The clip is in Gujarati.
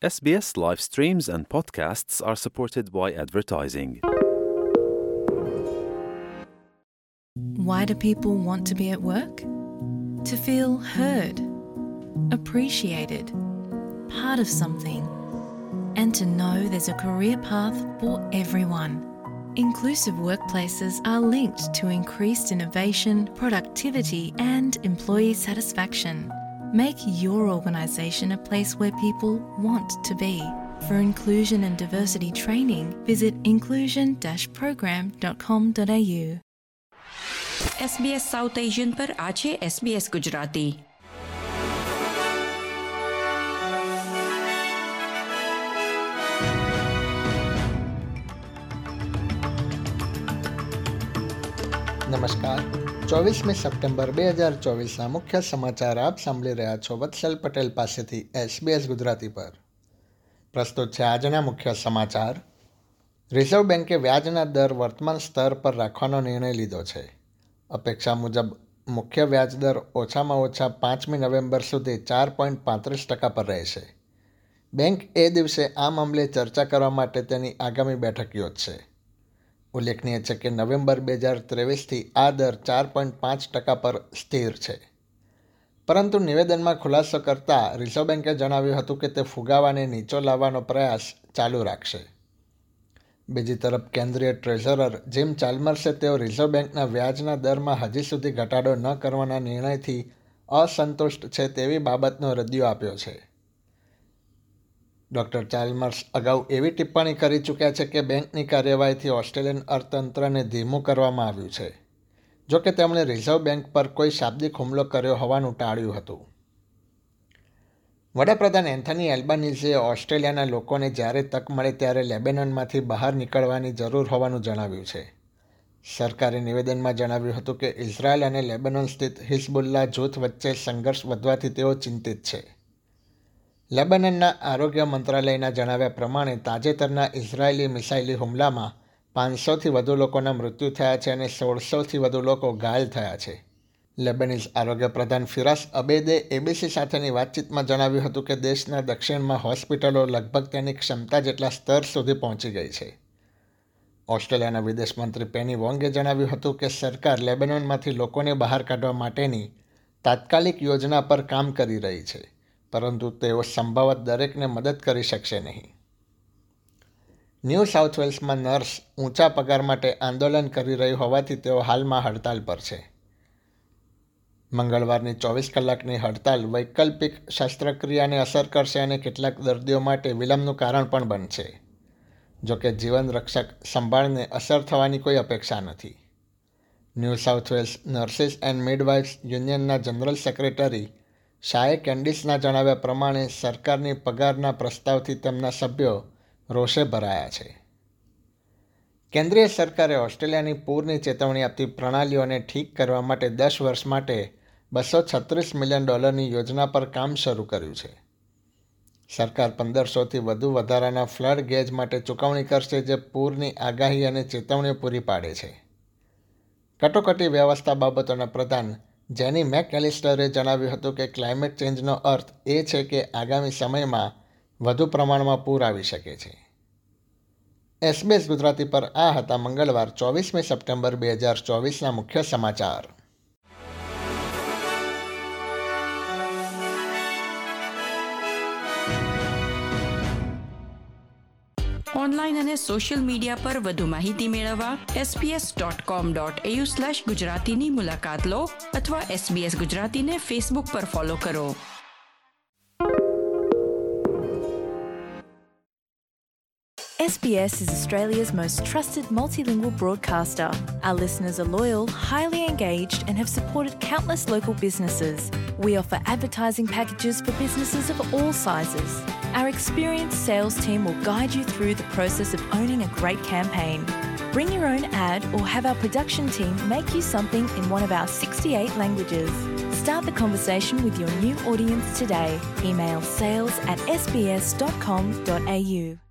SBS live streams and podcasts are supported by advertising. Why do people want to be at work? To feel heard, appreciated, part of something, and to know there's a career path for everyone. Inclusive workplaces are linked to increased innovation, productivity, and employee satisfaction. Make your organisation a place where people want to be. For inclusion and diversity training, visit inclusion-program.com.au. SBS South Asian પર આ છે SBS ગુજરાતી. નમસ્કાર. 24મી સપ્ટેમ્બર 2024ના મુખ્ય સમાચાર આપ સાંભળી રહ્યા છો વત્સલ પટેલ પાસેથી SBS ગુજરાતી પર. પ્રસ્તુત છે આજના મુખ્ય સમાચાર. રિઝર્વ બેન્કે વ્યાજના દર વર્તમાન સ્તર પર રાખવાનો નિર્ણય લીધો છે. અપેક્ષા મુજબ મુખ્ય વ્યાજ દર ઓછામાં ઓછા 5મી નવેમ્બર સુધી 4.35% પર રહેશે. બેન્ક એ દિવસે આ મામલે ચર્ચા કરવા માટે તેની આગામી બેઠક યોજશે. ઉલ્લેખનીય છે કે નવેમ્બર 2023થી આ દર 4.5% પર સ્થિર છે. પરંતુ નિવેદનમાં ખુલાસો કરતાં રિઝર્વ બેન્કે જણાવ્યું હતું કે તે ફુગાવાને નીચો લાવવાનો પ્રયાસ ચાલુ રાખશે. બીજી તરફ કેન્દ્રીય ટ્રેઝરર જીમ ચાલ્મર્સે તેઓ રિઝર્વ બેન્કના વ્યાજના દરમાં હજી સુધી ઘટાડો ન કરવાના નિર્ણયથી અસંતુષ્ટ છે તેવી બાબતનો રદિયો આપ્યો છે. ડૉક્ટર ચાલ્મર્સ અગાઉ એવી ટિપ્પણી કરી ચૂક્યા છે કે બેન્કની કાર્યવાહીથી ઓસ્ટ્રેલિયન અર્થતંત્રને ધીમું કરવામાં આવ્યું છે. જોકે તેમણે રિઝર્વ બેન્ક પર કોઈ શાબ્દિક હુમલો કર્યો હોવાનું ટાળ્યું હતું. વડાપ્રધાન એન્થની એલ્બાનીઝીએ ઓસ્ટ્રેલિયાના લોકોને જ્યારે તક મળે ત્યારે લેબેનોનમાંથી બહાર નીકળવાની જરૂર હોવાનું જણાવ્યું છે. સરકારે નિવેદનમાં જણાવ્યું હતું કે ઇઝરાયલ અને લેબેનોન સ્થિત હિઝબુલ્લાહ જૂથ વચ્ચે સંઘર્ષ વધવાથી તેઓ ચિંતિત છે. લેબનનના આરોગ્ય મંત્રાલયના જણાવ્યા પ્રમાણે તાજેતરના ઇઝરાયેલી મિસાઇલી હુમલામાં 500થી વધુ લોકોના મૃત્યુ થયા છે અને 1600થી વધુ લોકો ઘાયલ થયા છે. લેબનીઝ આરોગ્ય પ્રધાન ફિરાસ અબેદે એબીસી સાથેની વાતચીતમાં જણાવ્યું હતું કે દેશના દક્ષિણમાં હોસ્પિટલો લગભગ તેની ક્ષમતા જેટલા સ્તર સુધી પહોંચી ગઈ છે. ઓસ્ટ્રેલિયાના વિદેશ મંત્રી પેની વોંગે જણાવ્યું હતું કે સરકાર લેબેનોનમાંથી લોકોને બહાર કાઢવા માટેની તાત્કાલિક યોજના પર કામ કરી રહી છે, પરંતુ તેઓ સંભવત દરેકને મદદ કરી શકશે નહીં. ન્યૂ સાઉથ વેલ્સમાં નર્સ ઊંચા પગાર માટે આંદોલન કરી રહી હોવાથી તેઓ હાલમાં હડતાલ પર છે. મંગળવારની 24 કલાકની હડતાલ વૈકલ્પિક શસ્ત્રક્રિયાને અસર કરશે અને કેટલાક દર્દીઓ માટે વિલંબનું કારણ પણ બનશે. જોકે જીવન રક્ષક સંભાળને અસર થવાની કોઈ અપેક્ષા નથી. New South Wales nurses and midwives યુનિયનના જનરલ સેક્રેટરી શાએ કેન્ડિસના જણાવ્યા પ્રમાણે સરકારની પગારના પ્રસ્તાવથી તેમના સભ્યો રોષે ભરાયા છે. કેન્દ્રીય સરકારે ઓસ્ટ્રેલિયાની પૂરની ચેતવણી આપતી પ્રણાલીઓને ઠીક કરવા માટે 10 વર્ષ માટે $236 મિલિયન યોજના પર કામ શરૂ કર્યું છે. સરકાર 1500થી વધુ વધારાના ફ્લડ ગેજ માટે ચૂકવણી કરશે, જે પૂરની આગાહી અને ચેતવણીઓ પૂરી પાડે છે. કટોકટી વ્યવસ્થા બાબતોના પ્રધાન જેની મેકએલિસ્ટરે જણાવ્યું હતું કે ક્લાઇમેટ ચેન્જનો અર્થ એ છે કે આગામી સમયમાં વધુ પ્રમાણમાં પૂર આવી શકે છે. SBS ગુજરાતી પર આ હતા મંગળવાર 24મી સપ્ટેમ્બર 2024ના મુખ્ય સમાચાર. ઓનલાઈન અને સોશિયલ મીડિયા પર વધુ માહિતી મેળવવા sbs.com.au/ગુજરાતીની મુલાકાત લો અથવા SBS ગુજરાતીને ફેસબુક પર ફોલો કરો. SBS is Australia's most trusted multilingual broadcaster. Our listeners are loyal, highly engaged, and have supported countless local businesses. We offer advertising packages for businesses of all sizes. Our experienced sales team will guide you through the process of owning a great campaign. Bring your own ad or have our production team make you something in one of our 68 languages. Start the conversation with your new audience today. Email sales@sbs.com.au.